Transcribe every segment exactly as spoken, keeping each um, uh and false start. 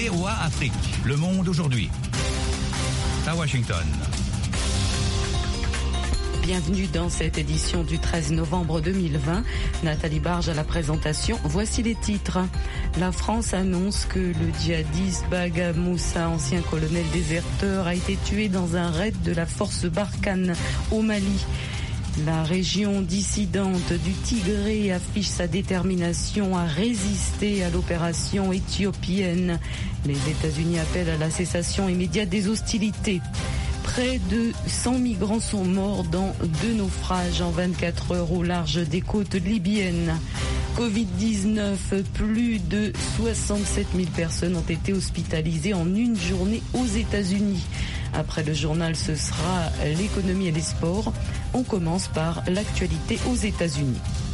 V O A Afrique, le monde aujourd'hui. À Washington. Bienvenue dans cette édition du treize novembre deux mille vingt. Nathalie Barge à la présentation. Voici les titres. La France annonce que le djihadiste Baga Moussa, ancien colonel déserteur, a été tué dans un raid de la force Barkhane au Mali. La région dissidente du Tigré affiche sa détermination à résister à l'opération éthiopienne. Les États-Unis appellent à la cessation immédiate des hostilités. Près de cent migrants sont morts dans deux naufrages en vingt-quatre heures au large des côtes libyennes. covid dix-neuf, plus de soixante-sept mille personnes ont été hospitalisées en une journée aux États-Unis. Après le journal, ce sera l'économie et les sports. On commence par l'actualité aux États-Unis.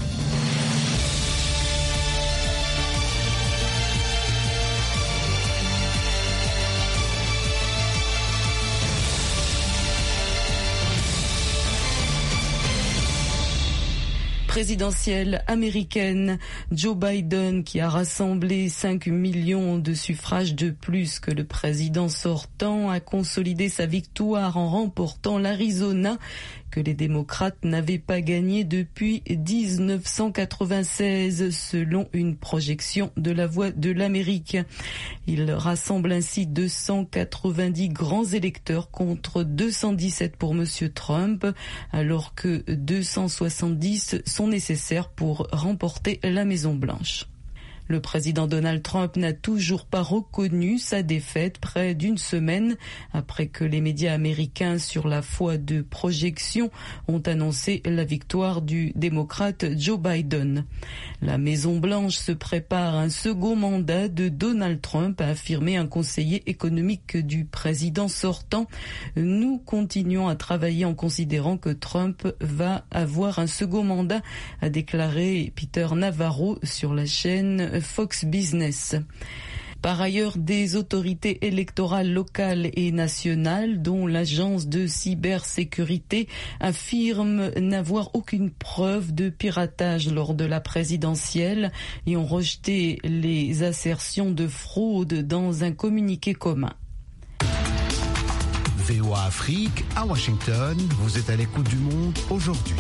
Présidentielle américaine, Joe Biden, qui a rassemblé cinq millions de suffrages de plus que le président sortant, a consolidé sa victoire en remportant l'Arizona, que les démocrates n'avaient pas gagné depuis dix-neuf cent quatre-vingt-seize, selon une projection de la Voix de l'Amérique. Il rassemble ainsi deux cent quatre-vingt-dix grands électeurs contre deux cent dix-sept pour M. Trump, alors que deux cent soixante-dix sont nécessaires pour remporter la Maison-Blanche. Le président Donald Trump n'a toujours pas reconnu sa défaite près d'une semaine après que les médias américains sur la foi de projection ont annoncé la victoire du démocrate Joe Biden. La Maison-Blanche se prépare un second mandat de Donald Trump, a affirmé un conseiller économique du président sortant. Nous continuons à travailler en considérant que Trump va avoir un second mandat, a déclaré Peter Navarro sur la chaîne Fox Business. Par ailleurs, des autorités électorales locales et nationales, dont l'agence de cybersécurité, affirment n'avoir aucune preuve de piratage lors de la présidentielle et ont rejeté les assertions de fraude dans un communiqué commun. V O A Afrique, à Washington, vous êtes à l'écoute du monde aujourd'hui.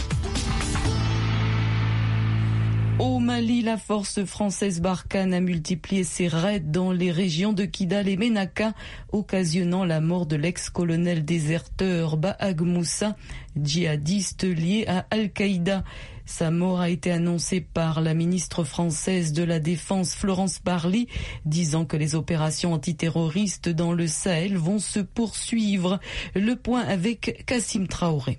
Au Mali, la force française Barkhane a multiplié ses raids dans les régions de Kidal et Ménaka, occasionnant la mort de l'ex-colonel déserteur Baag Moussa, djihadiste lié à Al-Qaïda. Sa mort a été annoncée par la ministre française de la Défense Florence Parly, disant que les opérations antiterroristes dans le Sahel vont se poursuivre. Le point avec Kassim Traoré.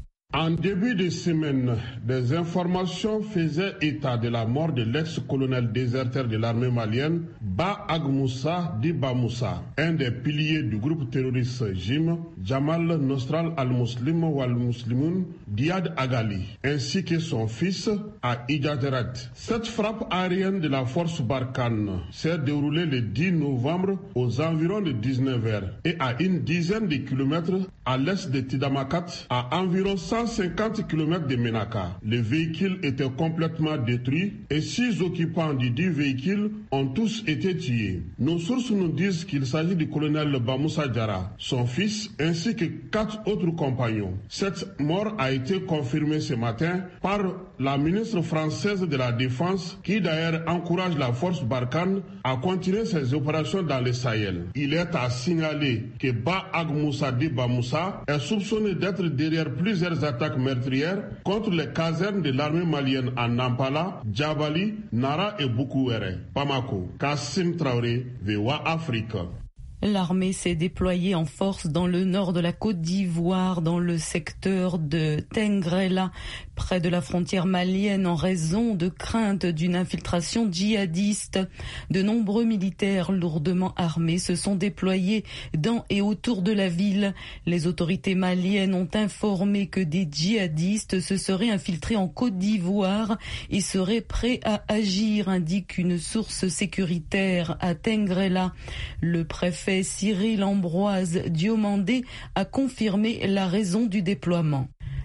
En début de semaine, des informations faisaient état de la mort de l'ex-colonel déserteur de l'armée malienne, Baag Moussa Diba Moussa, un des piliers du groupe terroriste J I M, Jamal Nostral al-Muslim ou al-Muslimoun, Diad Agali, ainsi que son fils à Idjaderat. Cette frappe aérienne de la force Barkhane s'est déroulée le dix novembre aux environs de dix-neuf heures et à une dizaine de kilomètres à l'est de Tidamakat, à environ cent cinquante kilomètres de Ménaka. Le véhicule était complètement détruit et six occupants du dit véhicule ont tous été tués. Nos sources nous disent qu'il s'agit du colonel Bamoussa Diarra, son fils, ainsi que quatre autres compagnons. Cette mort a été confirmée ce matin par la ministre française de la Défense, qui d'ailleurs encourage la force Barkhane à continuer ses opérations dans le Sahel. Il est à signaler que Baag Moussa Diba Moussa est soupçonné d'être derrière plusieurs attaques meurtrières contre les casernes de l'armée malienne à Nampala, Djabali, Nara et Boukouéré. Bamako, Kassim Traoré, V O A Afrique. L'armée s'est déployée en force dans le nord de la Côte d'Ivoire, dans le secteur de Tengrela, près de la frontière malienne, en raison de craintes d'une infiltration djihadiste. De nombreux militaires lourdement armés se sont déployés dans et autour de la ville. Les autorités maliennes ont informé que des djihadistes se seraient infiltrés en Côte d'Ivoire et seraient prêts à agir, indique une source sécuritaire à Tengrela. Le préfet Cyril Ambroise Diomandé a confirmé la raison du déploiement.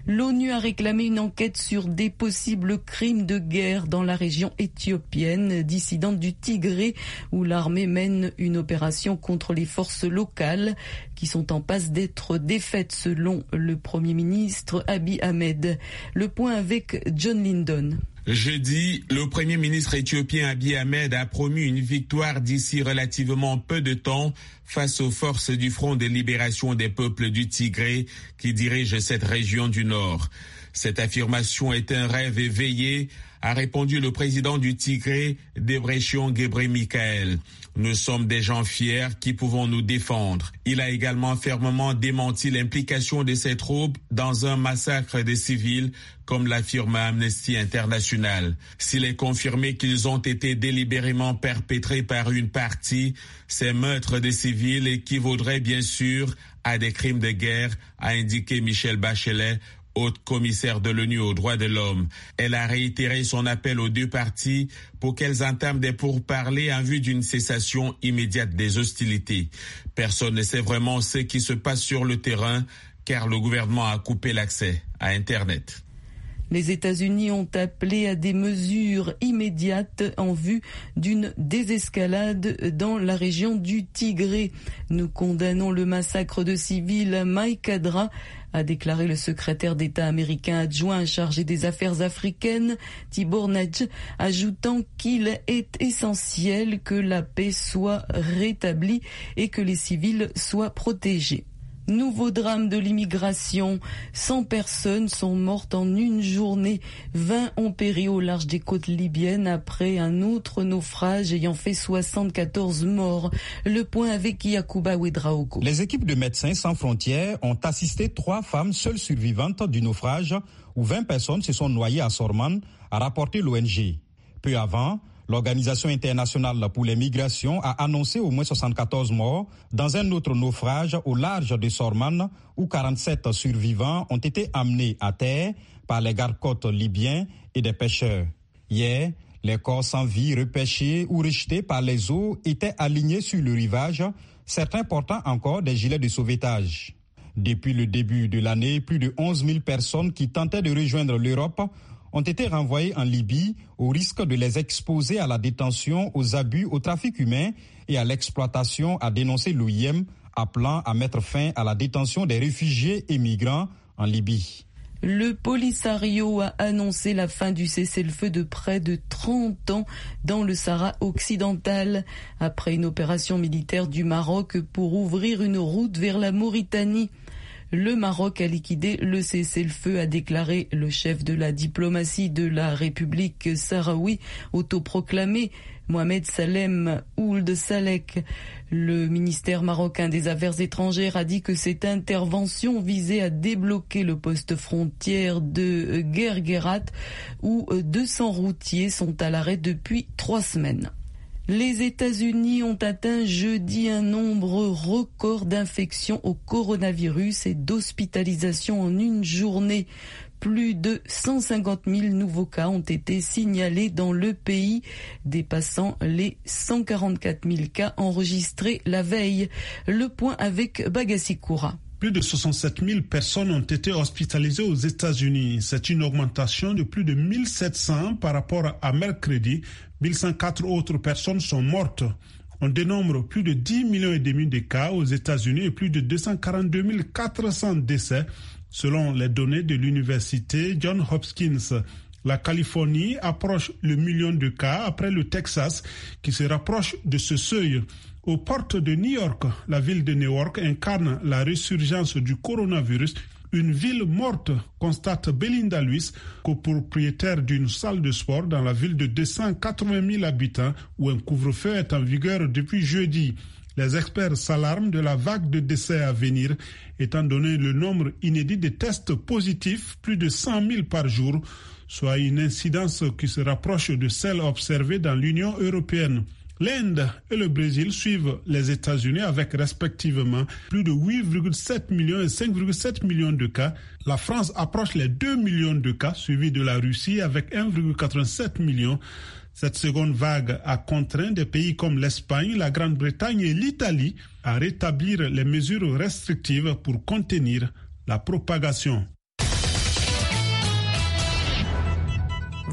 L'ONU a réclamé une enquête sur des possibles crimes de guerre dans la région éthiopienne dissidente du Tigré, où l'armée mène une opération contre les forces locales qui sont en passe d'être défaites selon le Premier ministre Abiy Ahmed. Le point avec John Lyndon. Jeudi, le Premier ministre éthiopien Abiy Ahmed a promu une victoire d'ici relativement peu de temps face aux forces du Front de libération des peuples du Tigré qui dirigent cette région du Nord. Cette affirmation est un rêve éveillé, a répondu le président du Tigré, Debretsion Gebremichael. Nous sommes des gens fiers qui pouvons nous défendre. Il a également fermement démenti l'implication de ces troupes dans un massacre des civils, comme l'affirme Amnesty International. S'il est confirmé qu'ils ont été délibérément perpétrés par une partie, ces meurtres de civils équivaudraient bien sûr à des crimes de guerre, a indiqué Michelle Bachelet, haute commissaire de l'ONU aux droits de l'homme. Elle a réitéré son appel aux deux parties pour qu'elles entament des pourparlers en vue d'une cessation immédiate des hostilités. Personne ne sait vraiment ce qui se passe sur le terrain car le gouvernement a coupé l'accès à Internet. Les États-Unis ont appelé à des mesures immédiates en vue d'une désescalade dans la région du Tigré. Nous condamnons le massacre de civils à Maïkadra, a déclaré le secrétaire d'État américain adjoint chargé des affaires africaines, Tibor Nagy, ajoutant qu'il est essentiel que la paix soit rétablie et que les civils soient protégés. Nouveau drame de l'immigration. cent personnes sont mortes en une journée. vingt ont péri au large des côtes libyennes après un autre naufrage ayant fait soixante-quatorze morts. Le point avec Yacouba Ouedraogo. Les équipes de Médecins sans frontières ont assisté trois femmes seules survivantes du naufrage où vingt personnes se sont noyées à Sorman, a rapporté l'O N G. Peu avant, l'Organisation internationale pour les migrations a annoncé au moins soixante-quatorze morts dans un autre naufrage au large de Sorman où quarante-sept survivants ont été amenés à terre par les gardes-côtes libyens et des pêcheurs. Hier, les corps sans vie repêchés ou rejetés par les eaux étaient alignés sur le rivage, certains portant encore des gilets de sauvetage. Depuis le début de l'année, plus de onze mille personnes qui tentaient de rejoindre l'Europe ont été renvoyés en Libye au risque de les exposer à la détention, aux abus, au trafic humain et à l'exploitation, a dénoncé l'O I M, appelant à mettre fin à la détention des réfugiés et migrants en Libye. Le Polisario a annoncé la fin du cessez-le-feu de près de trente ans dans le Sahara occidental, après une opération militaire du Maroc pour ouvrir une route vers la Mauritanie. Le Maroc a liquidé le cessez-le-feu, a déclaré le chef de la diplomatie de la République sahraoui autoproclamé, Mohamed Salem Ould Salek. Le ministère marocain des Affaires étrangères a dit que cette intervention visait à débloquer le poste frontière de Guerguerat où deux cents routiers sont à l'arrêt depuis trois semaines. Les États-Unis ont atteint jeudi un nombre record d'infections au coronavirus et d'hospitalisations en une journée. Plus de cent cinquante mille nouveaux cas ont été signalés dans le pays, dépassant les cent quarante-quatre mille cas enregistrés la veille. Le point avec Bagassi Koura. Plus de soixante-sept mille personnes ont été hospitalisées aux États-Unis. C'est une augmentation de plus de mille sept cents par rapport à mercredi. mille cent quatre autres personnes sont mortes. On dénombre plus de dix millions et demi de cas aux États-Unis et plus de deux cent quarante-deux mille quatre cents décès, selon les données de l'université Johns Hopkins. La Californie approche le million de cas après le Texas qui se rapproche de ce seuil. Aux portes de New York, la ville de Newark incarne la résurgence du coronavirus. Une ville morte, constate Belinda Lewis, copropriétaire d'une salle de sport dans la ville de deux cent quatre-vingt mille habitants où un couvre-feu est en vigueur depuis jeudi. Les experts s'alarment de la vague de décès à venir, étant donné le nombre inédit de tests positifs, plus de cent mille par jour, soit une incidence qui se rapproche de celle observée dans l'Union européenne. L'Inde et le Brésil suivent les États-Unis avec respectivement plus de huit virgule sept millions et cinq virgule sept millions de cas. La France approche les deux millions de cas, suivi de la Russie avec un virgule quatre-vingt-sept million. Cette seconde vague a contraint des pays comme l'Espagne, la Grande-Bretagne et l'Italie à rétablir les mesures restrictives pour contenir la propagation.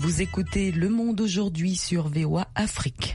Vous écoutez Le Monde aujourd'hui sur V O A Afrique.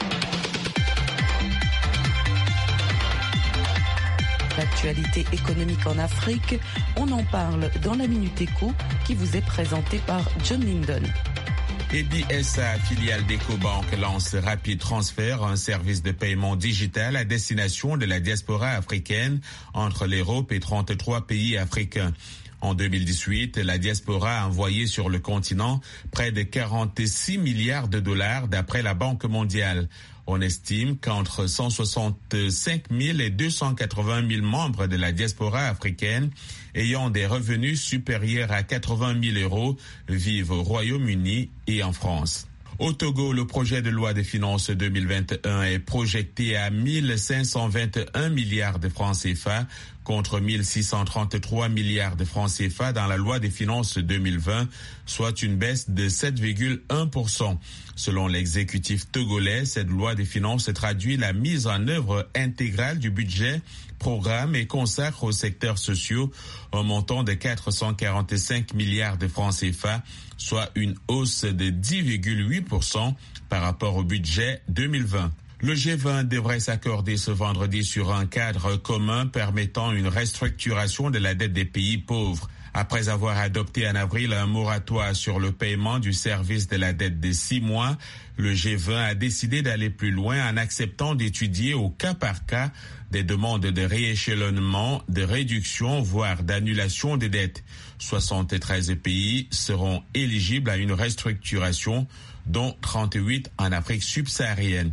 L'actualité économique en Afrique, on en parle dans la Minute Éco qui vous est présentée par John Linden. E B S A, filiale d'Ecobank, lance Rapid Transfer, un service de paiement digital à destination de la diaspora africaine entre l'Europe et trente-trois pays africains. En deux mille dix-huit, la diaspora a envoyé sur le continent près de quarante-six milliards de dollars d'après la Banque mondiale. On estime qu'entre cent soixante-cinq mille et deux cent quatre-vingt mille membres de la diaspora africaine ayant des revenus supérieurs à quatre-vingt mille euros vivent au Royaume-Uni et en France. Au Togo, le projet de loi de finances deux mille vingt et un est projeté à mille cinq cent vingt et un milliards de francs C F A contre mille six cent trente-trois milliards de francs C F A dans la loi des finances deux mille vingt, soit une baisse de sept virgule un pour cent. Selon l'exécutif togolais, cette loi des finances traduit la mise en œuvre intégrale du budget, programme et consacre aux secteurs sociaux un montant de quatre cent quarante-cinq milliards de francs C F A, soit une hausse de dix virgule huit pour cent par rapport au budget deux mille vingt. Le G vingt devrait s'accorder ce vendredi sur un cadre commun permettant une restructuration de la dette des pays pauvres. Après avoir adopté en avril un moratoire sur le paiement du service de la dette de six mois, le G vingt a décidé d'aller plus loin en acceptant d'étudier au cas par cas des demandes de rééchelonnement, de réduction, voire d'annulation des dettes. soixante-treize pays seront éligibles à une restructuration, dont trente-huit en Afrique subsaharienne.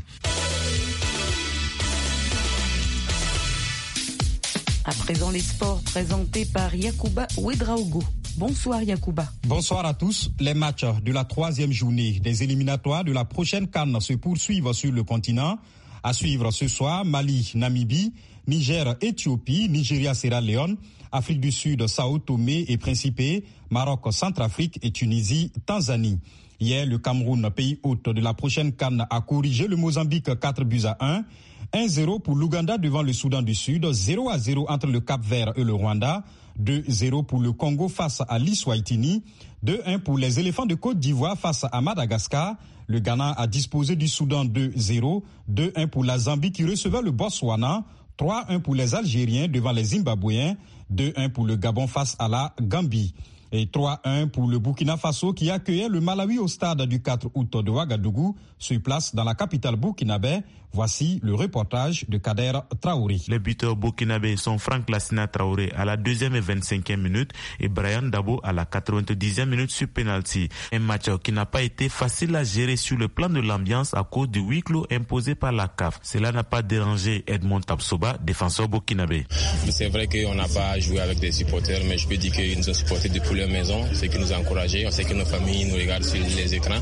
À présent, les sports présentés par Yacouba Ouedraogo. Bonsoir Yacouba. Bonsoir à tous. Les matchs de la troisième journée des éliminatoires de la prochaine CAN se poursuivent sur le continent. À suivre ce soir, Mali, Namibie, Niger, Éthiopie, Nigeria, Sierra Leone, Afrique du Sud, Sao Tomé et Principe, Maroc, Centrafrique et Tunisie, Tanzanie. Hier, le Cameroun, pays hôte de la prochaine CAN, a corrigé le Mozambique quatre buts à un. un zéro pour l'Ouganda devant le Soudan du Sud, zéro à zéro entre le Cap-Vert et le Rwanda, deux zéro pour le Congo face à l'Eswatini, deux un pour les éléphants de Côte d'Ivoire face à Madagascar. Le Ghana a disposé du Soudan deux zéro, deux un pour la Zambie qui recevait le Botswana, trois un pour les Algériens devant les Zimbabwéens, deux un pour le Gabon face à la Gambie. Et trois un pour le Burkina Faso qui accueillait le Malawi au stade du quatre août de Ouagadougou, sur place dans la capitale burkinabé. Voici le reportage de Kader Traoré. Les buteurs burkinabés sont Franck Lassina Traoré à la deuxième et vingt-cinquième minute et Brian Dabo à la quatre-vingt-dixième minute sur penalty. Un match qui n'a pas été facile à gérer sur le plan de l'ambiance à cause du huis clos imposé par la C A F. Cela n'a pas dérangé Edmond Tapsoba, défenseur burkinabé. C'est vrai qu'on n'a pas joué avec des supporters, mais je peux dire qu'ils nous ont supportés depuis leur maison, ce qui nous a encouragés. On sait que nos familles nous regardent sur les écrans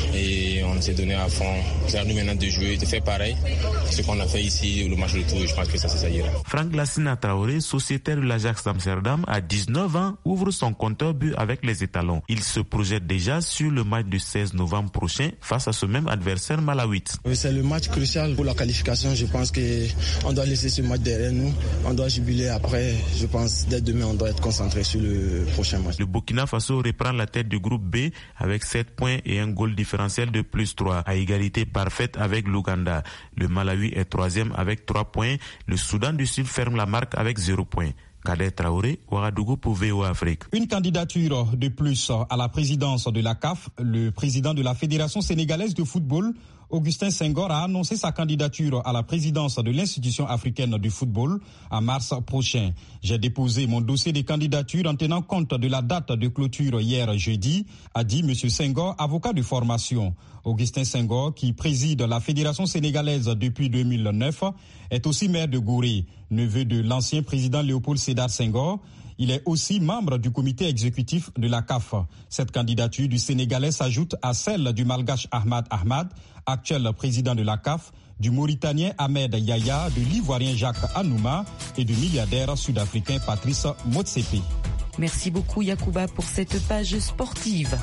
et on s'est donné à fond. C'est à nous maintenant de jouer, de faire pareil. Ce qu'on a fait ici, le match de tour, je pense que ça, ça ira. Franck Lassina Traoré, sociétaire de l'Ajax d'Amsterdam, à dix-neuf ans, ouvre son compteur but avec les étalons. Il se projette déjà sur le match du seize novembre prochain face à ce même adversaire malawite. C'est le match crucial pour la qualification. Je pense qu'on doit laisser ce match derrière nous. On doit jubiler après. Je pense dès demain, on doit être concentré sur le prochain match. Le Burkina Faso reprend la tête du groupe B avec sept points et un goal différentiel de plus trois, à égalité parfaite avec l'Ouganda. Le Malawi est troisième avec trois points. Le Soudan du Sud ferme la marque avec zéro point. Kader Traoré, Ouagadougou pour V O A Afrique. Une candidature de plus à la présidence de la C A F. Le président de la Fédération sénégalaise de football, Augustin Senghor, a annoncé sa candidature à la présidence de l'institution africaine du football en mars prochain. J'ai déposé mon dossier de candidature en tenant compte de la date de clôture hier jeudi, a dit M. Senghor, avocat de formation. Augustin Senghor, qui préside la Fédération sénégalaise depuis deux mille neuf, est aussi maire de Gorée, neveu de l'ancien président Léopold Sédar Senghor. Il est aussi membre du comité exécutif de la C A F. Cette candidature du Sénégalais s'ajoute à celle du Malgache Ahmad Ahmad, actuel président de la C A F, du Mauritanien Ahmed Yaya, de l'Ivoirien Jacques Anouma et du milliardaire sud-africain Patrice Motsepe. Merci beaucoup Yacouba pour cette page sportive.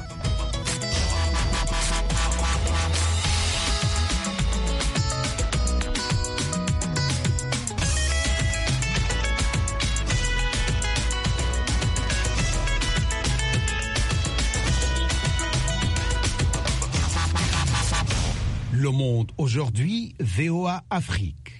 Le Monde aujourd'hui, V O A Afrique.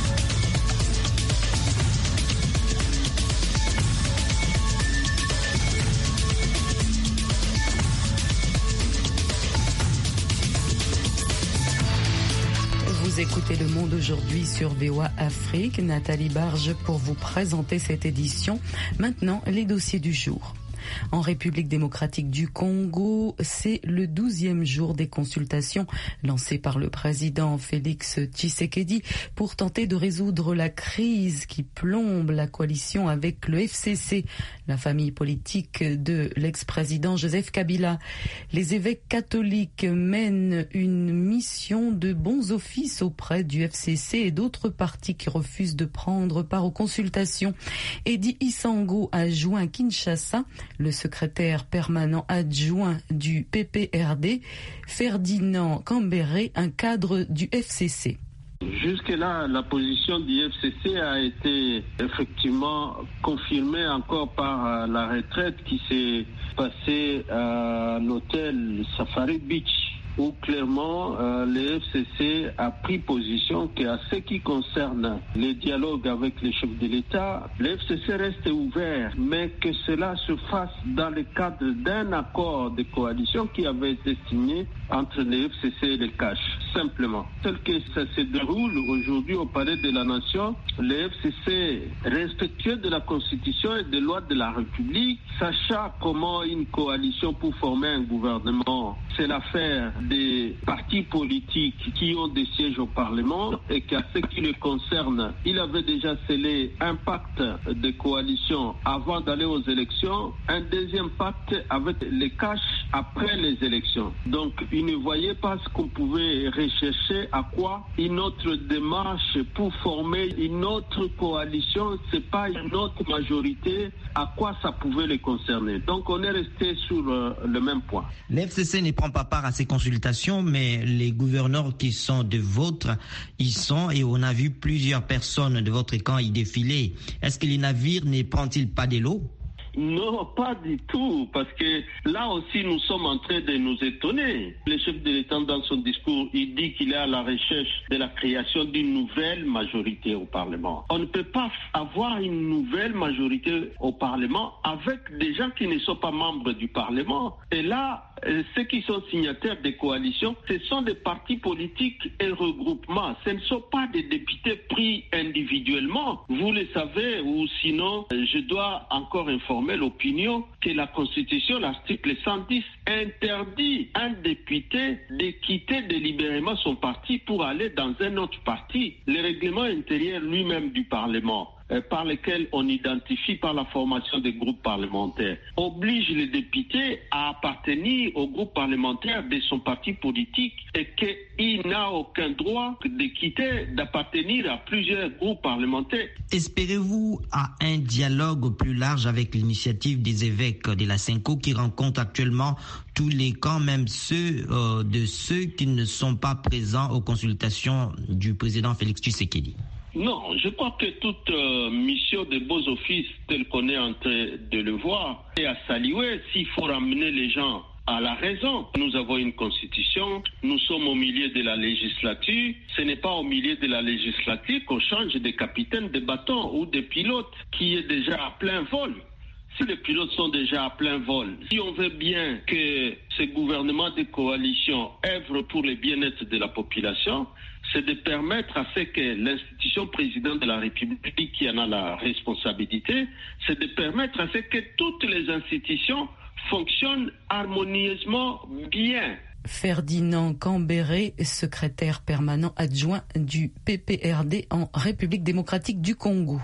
Vous écoutez Le Monde aujourd'hui sur V O A Afrique. Nathalie Barge pour vous présenter cette édition. Maintenant, les dossiers du jour. En République démocratique du Congo, c'est le douzième jour des consultations lancées par le président Félix Tshisekedi pour tenter de résoudre la crise qui plombe la coalition avec le F C C, la famille politique de l'ex-président Joseph Kabila. Les évêques catholiques mènent une mission de bons offices auprès du F C C et d'autres partis qui refusent de prendre part aux consultations. Eddie Isango a joint Kinshasa le secrétaire permanent adjoint du P P R D, Ferdinand Cambéré, un cadre du F C C. Jusque-là, la position du F C C a été effectivement confirmée encore par la retraite qui s'est passée à l'hôtel Safari Beach, où clairement euh, le F C C a pris position qu'à ce qui concerne les dialogues avec les chefs de l'État, le F C C reste ouvert, mais que cela se fasse dans le cadre d'un accord de coalition qui avait été signé entre le F C C et le C A C H, simplement. Tel que ça se déroule aujourd'hui au Palais de la Nation, le F C C, respectueux de la Constitution et des lois de la République, sachant comment une coalition pour former un gouvernement, c'est l'affaire des partis politiques qui ont des sièges au Parlement, et qu'à ce qui le concerne, il avait déjà scellé un pacte de coalition avant d'aller aux élections, un deuxième pacte avec les C A C H après les élections. Donc il ne voyait pas ce qu'on pouvait rechercher, à quoi une autre démarche pour former une autre coalition, c'est pas une autre majorité, à quoi ça pouvait les concerner. Donc on est resté sur euh, le même point. Le F C C ne prend pas part à ces consultations, mais les gouverneurs qui sont de votre y sont, et on a vu plusieurs personnes de votre camp y défiler. Est-ce que les navires ne prennent-ils pas de l'eau? Non, pas du tout, parce que là aussi nous sommes en train de nous étonner. Le chef de l'État, dans son discours, il dit qu'il est à la recherche de la création d'une nouvelle majorité au Parlement. On ne peut pas avoir une nouvelle majorité au Parlement avec des gens qui ne sont pas membres du Parlement. Et là, ceux qui sont signataires des coalitions, ce sont des partis politiques et regroupements. Ce ne sont pas des députés pris individuellement. Vous le savez, ou sinon, je dois encore informer l'opinion que la Constitution, l'article cent dix, interdit un député de quitter délibérément son parti pour aller dans un autre parti. Le règlement intérieur lui-même du Parlement, euh, par lequel on identifie par la formation des groupes parlementaires, oblige les députés à appartenir au groupe parlementaire de son parti politique et qu'il n'a aucun droit de quitter, d'appartenir à plusieurs groupes parlementaires. Espérez-vous à un dialogue plus large avec l'initiative des évêques de la Cinco qui rencontre actuellement tous les camps, même ceux euh, de ceux qui ne sont pas présents aux consultations du président Félix Tshisekedi? Non, je crois que toute euh, mission de beaux offices telle qu'on est en train de le voir est à saluer. S'il faut ramener les gens à la raison, nous avons une constitution, nous sommes au milieu de la législature, ce n'est pas au milieu de la législature qu'on change des capitaines de bateaux ou des pilotes qui est déjà à plein vol. Si les pilotes sont déjà à plein vol, si on veut bien que ce gouvernement de coalition œuvre pour le bien-être de la population, c'est de permettre à ce que l'institution présidente de la République, qui en a la responsabilité, c'est de permettre à ce que toutes les institutions fonctionnent harmonieusement bien. Ferdinand Cambéré, secrétaire permanent adjoint du P P R D en République démocratique du Congo.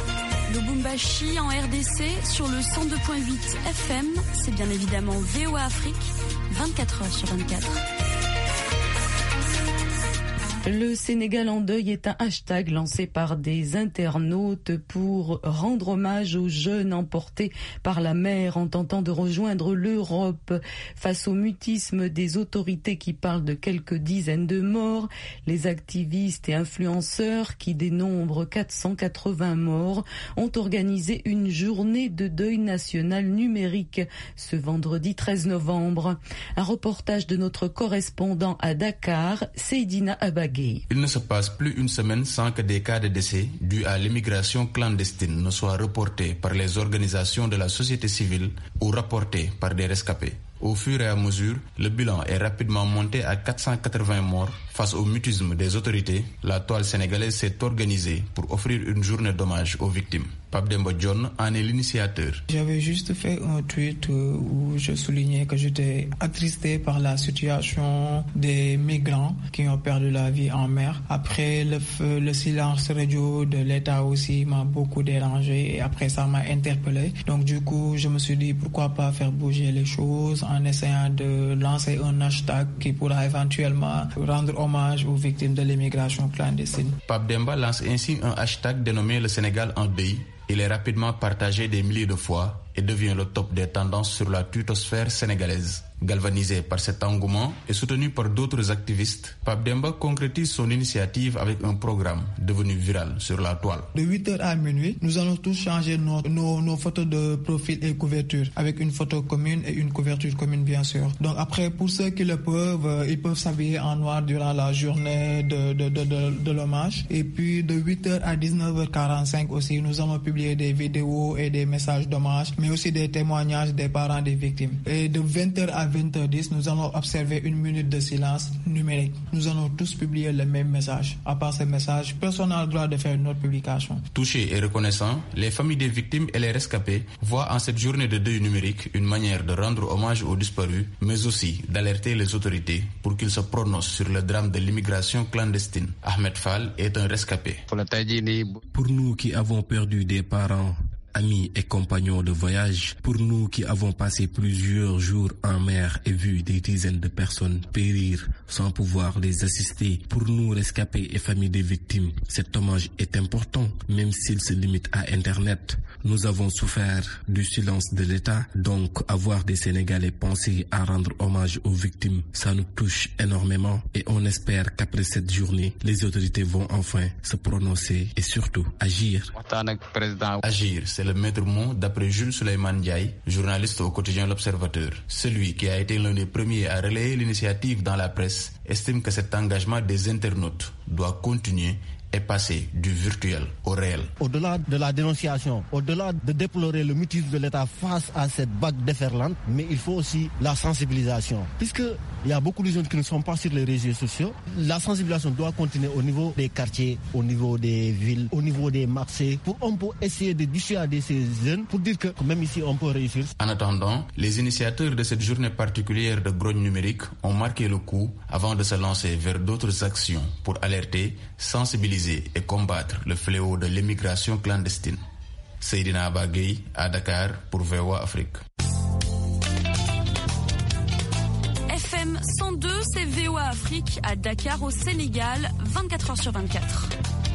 Lubumbashi en R D C sur le cent deux virgule huit F M, c'est bien évidemment V O A Afrique, vingt-quatre heures sur vingt-quatre. Le Sénégal en deuil est un hashtag lancé par des internautes pour rendre hommage aux jeunes emportés par la mer en tentant de rejoindre l'Europe. Face au mutisme des autorités qui parlent de quelques dizaines de morts, les activistes et influenceurs qui dénombrent quatre cent quatre-vingts morts ont organisé une journée de deuil national numérique ce vendredi treize novembre. Un reportage de notre correspondant à Dakar, Seydina Abagé. Il ne se passe plus une semaine sans que des cas de décès dus à l'immigration clandestine ne soient reportés par les organisations de la société civile ou rapportés par des rescapés. Au fur et à mesure, le bilan est rapidement monté à quatre cent quatre-vingts morts. Face au mutisme des autorités, la toile sénégalaise s'est organisée pour offrir une journée d'hommage aux victimes. Pape Demba John en est l'initiateur. J'avais juste fait un tweet où je soulignais que j'étais attristé par la situation des migrants qui ont perdu la vie en mer. Après, le, feu, le silence radio de l'État aussi m'a beaucoup dérangé et après ça m'a interpellé. Donc du coup, je me suis dit pourquoi pas faire bouger les choses en essayant de lancer un hashtag qui pourra éventuellement rendre hommage aux victimes de l'immigration clandestine. Pape Demba lance ainsi un hashtag dénommé le Sénégal en deuil. Il est rapidement partagé des milliers de fois et devient le top des tendances sur la twittosphère sénégalaise. Galvanisé par cet engouement et soutenu par d'autres activistes, Pape Demba concrétise son initiative avec un programme devenu viral sur la toile. De huit heures à minuit, nous allons tous changer nos, nos, nos photos de profil et couverture avec une photo commune et une couverture commune bien sûr. Donc après, pour ceux qui le peuvent, ils peuvent s'habiller en noir durant la journée de, de, de, de, de l'hommage. Et puis de huit heures à dix-neuf heures quarante-cinq aussi, nous allons publier des vidéos et des messages d'hommage, mais aussi des témoignages des parents des victimes. Et de vingt heures à vingt heures dix, nous allons observer une minute de silence numérique. Nous allons tous publier le même message. À part ce message, personne n'a le droit de faire une autre publication. Touchés et reconnaissants, les familles des victimes et les rescapés voient en cette journée de deuil numérique une manière de rendre hommage aux disparus, mais aussi d'alerter les autorités pour qu'ils se prononcent sur le drame de l'immigration clandestine. Ahmed Fall est un rescapé. Pour nous qui avons perdu des parents, amis et compagnons de voyage, pour nous qui avons passé plusieurs jours en mer et vu des dizaines de personnes périr sans pouvoir les assister, pour nous rescapés et familles des victimes, cet hommage est important, même s'il se limite à Internet. Nous avons souffert du silence de l'État, donc avoir des Sénégalais penser à rendre hommage aux victimes, ça nous touche énormément et on espère qu'après cette journée, les autorités vont enfin se prononcer et surtout agir. Agir, c'est le maître mot d'après Jules Souleymane Ndiaye, journaliste au quotidien L'Observateur. Celui qui a été l'un des premiers à relayer l'initiative dans la presse estime que cet engagement des internautes doit continuer et passer du virtuel au réel. Au-delà de la dénonciation, au-delà de déplorer le mutisme de l'État face à cette vague déferlante, mais il faut aussi la sensibilisation. Puisqu'il y a beaucoup de jeunes qui ne sont pas sur les réseaux sociaux, la sensibilisation doit continuer au niveau des quartiers, au niveau des villes, au niveau des marchés, pour on peut essayer de dissuader ces jeunes, pour dire que même ici on peut réussir. En attendant, les initiateurs de cette journée particulière de grogne numérique ont marqué le coup avant de se lancer vers d'autres actions pour alerter, sensibiliser et combattre le fléau de l'immigration clandestine. Seydina Abagé à Dakar pour V O A Afrique. F M cent deux, c'est V O A Afrique à Dakar au Sénégal, vingt-quatre heures sur vingt-quatre.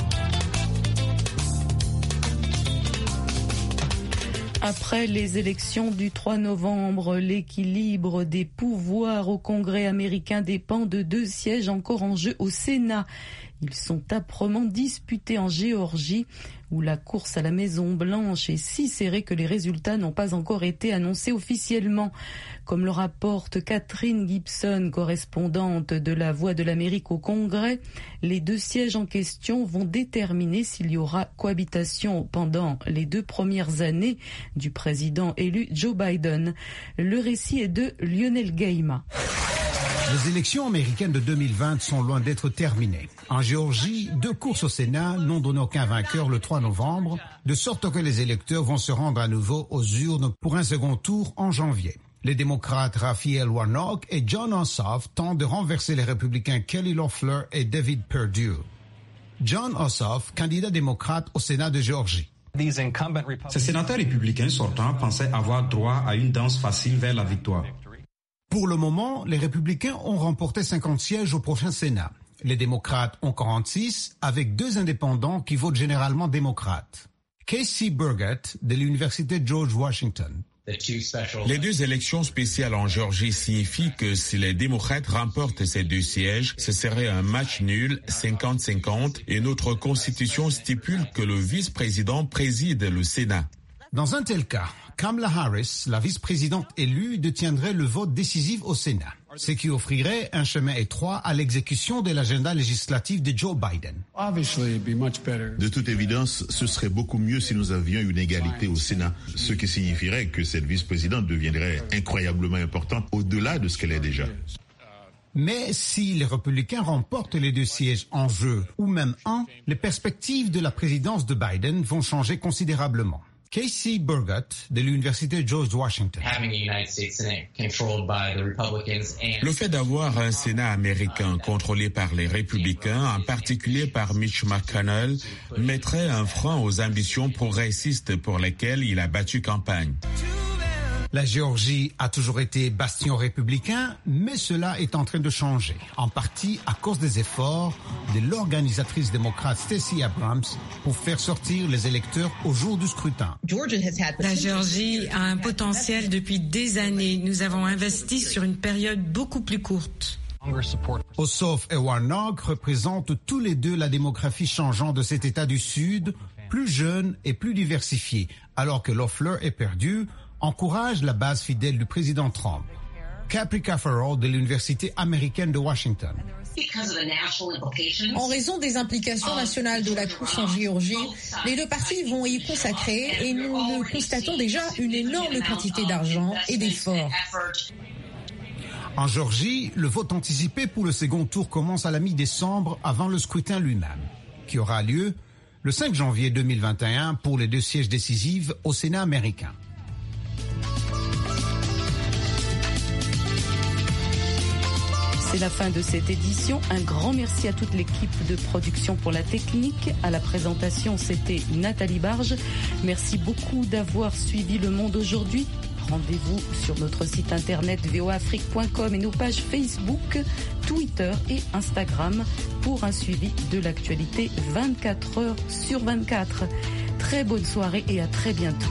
Après les élections du trois novembre, l'équilibre des pouvoirs au Congrès américain dépend de deux sièges encore en jeu au Sénat. Ils sont âprement disputés en Géorgie, où la course à la Maison-Blanche est si serrée que les résultats n'ont pas encore été annoncés officiellement. Comme le rapporte Catherine Gibson, correspondante de La Voix de l'Amérique au Congrès, les deux sièges en question vont déterminer s'il y aura cohabitation pendant les deux premières années du président élu Joe Biden. Le récit est de Lionel Gaïma. Les élections américaines de deux mille vingt sont loin d'être terminées. En Géorgie, deux courses au Sénat n'ont donné aucun vainqueur le trois novembre, de sorte que les électeurs vont se rendre à nouveau aux urnes pour un second tour en janvier. Les démocrates Raphael Warnock et Jon Ossoff tentent de renverser les républicains Kelly Loeffler et David Perdue. Jon Ossoff, candidat démocrate au Sénat de Géorgie. Ces sénateurs républicains sortants pensaient avoir droit à une danse facile vers la victoire. Pour le moment, les républicains ont remporté cinquante sièges au prochain Sénat. Les démocrates ont quarante-six, avec deux indépendants qui votent généralement démocrates. Casey Burgett de l'Université George Washington. Les deux élections spéciales en Géorgie signifient que si les démocrates remportent ces deux sièges, ce serait un match nul, cinquante cinquante, et notre constitution stipule que le vice-président préside le Sénat. Dans un tel cas, Kamala Harris, la vice-présidente élue, détiendrait le vote décisif au Sénat, ce qui offrirait un chemin étroit à l'exécution de l'agenda législatif de Joe Biden. De toute évidence, ce serait beaucoup mieux si nous avions une égalité au Sénat, ce qui signifierait que cette vice-présidente deviendrait incroyablement importante au-delà de ce qu'elle est déjà. Mais si les républicains remportent les deux sièges en jeu, ou même un, les perspectives de la présidence de Biden vont changer considérablement. Casey Burgett de l'Université George Washington. Le fait d'avoir un Sénat américain contrôlé par les républicains, en particulier par Mitch McConnell, mettrait un frein aux ambitions progressistes pour lesquelles il a battu campagne. La Géorgie a toujours été bastion républicain, mais cela est en train de changer, en partie à cause des efforts de l'organisatrice démocrate Stacey Abrams pour faire sortir les électeurs au jour du scrutin. La Géorgie a un potentiel depuis des années. Nous avons investi sur une période beaucoup plus courte. Ossoff et Warnock représentent tous les deux la démographie changeante de cet État du Sud, plus jeune et plus diversifié, alors que Loeffler est perdu, encourage la base fidèle du président Trump. Capri Caffarel de l'Université américaine de Washington. En raison des implications nationales de la course en Géorgie, les deux partis vont y consacrer et nous constatons déjà une énorme quantité d'argent et d'efforts. En Géorgie, le vote anticipé pour le second tour commence à la mi-décembre avant le scrutin lui-même, qui aura lieu le cinq janvier deux mille vingt et un pour les deux sièges décisifs au Sénat américain. C'est la fin de cette édition. Un grand merci à toute l'équipe de production pour la technique. À la présentation, c'était Nathalie Barge. Merci beaucoup d'avoir suivi Le Monde aujourd'hui. Rendez-vous sur notre site internet v o afrique point com et nos pages Facebook, Twitter et Instagram pour un suivi de l'actualité vingt-quatre heures sur vingt-quatre. Très bonne soirée et à très bientôt.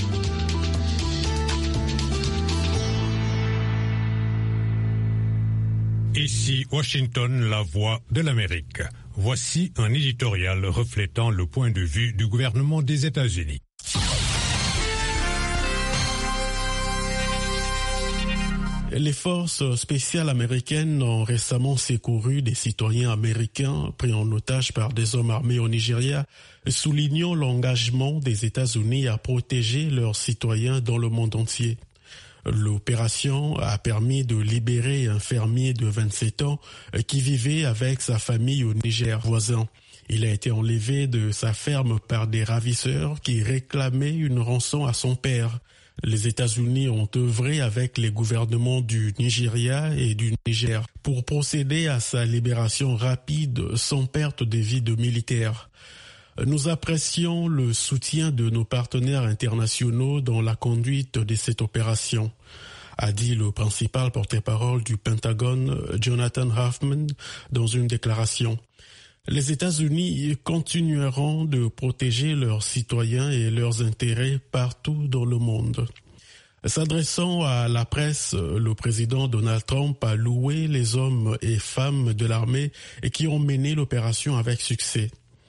Ici Washington, la voix de l'Amérique. Voici un éditorial reflétant le point de vue du gouvernement des États-Unis. Les forces spéciales américaines ont récemment secouru des citoyens américains pris en otage par des hommes armés au Nigeria, soulignant l'engagement des États-Unis à protéger leurs citoyens dans le monde entier. L'opération a permis de libérer un fermier de vingt-sept ans qui vivait avec sa famille au Niger voisin. Il a été enlevé de sa ferme par des ravisseurs qui réclamaient une rançon à son père. Les États-Unis ont œuvré avec les gouvernements du Nigeria et du Niger pour procéder à sa libération rapide sans perte de vie de militaires. Nous apprécions le soutien de nos partenaires internationaux dans la conduite de cette opération, a dit le principal porte-parole du Pentagone, Jonathan Hoffman, dans une déclaration. Les États-Unis continueront de protéger leurs citoyens et leurs intérêts partout dans le monde. S'adressant à la presse, le président Donald Trump a loué les hommes et femmes de l'armée qui ont mené l'opération avec succès.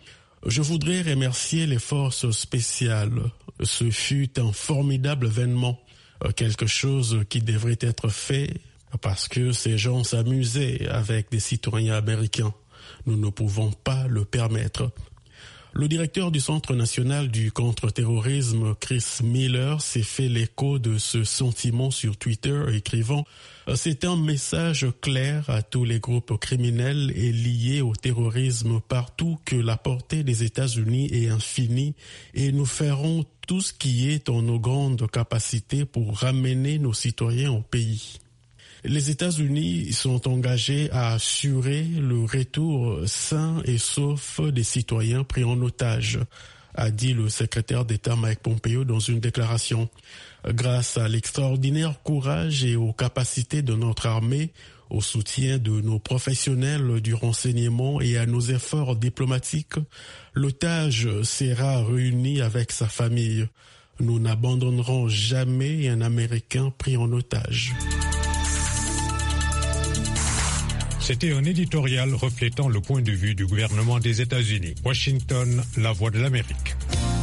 Je voudrais remercier les forces spéciales. Ce fut un formidable événement, quelque chose qui devrait être fait parce que ces gens s'amusaient avec des citoyens américains. Nous ne pouvons pas le permettre. Le directeur du Centre national du contre-terrorisme, Chris Miller, s'est fait l'écho de ce sentiment sur Twitter, écrivant « C'est un message clair à tous les groupes criminels et liés au terrorisme partout que la portée des États-Unis est infinie et nous ferons tout ce qui est en nos grandes capacités pour ramener nos citoyens au pays. » Les États-Unis sont engagés à assurer le retour sain et sauf des citoyens pris en otage, a dit le secrétaire d'État Mike Pompeo dans une déclaration. Grâce à l'extraordinaire courage et aux capacités de notre armée, au soutien de nos professionnels du renseignement et à nos efforts diplomatiques, l'otage sera réuni avec sa famille. Nous n'abandonnerons jamais un Américain pris en otage. C'était un éditorial reflétant le point de vue du gouvernement des États-Unis. Washington, la voix de l'Amérique.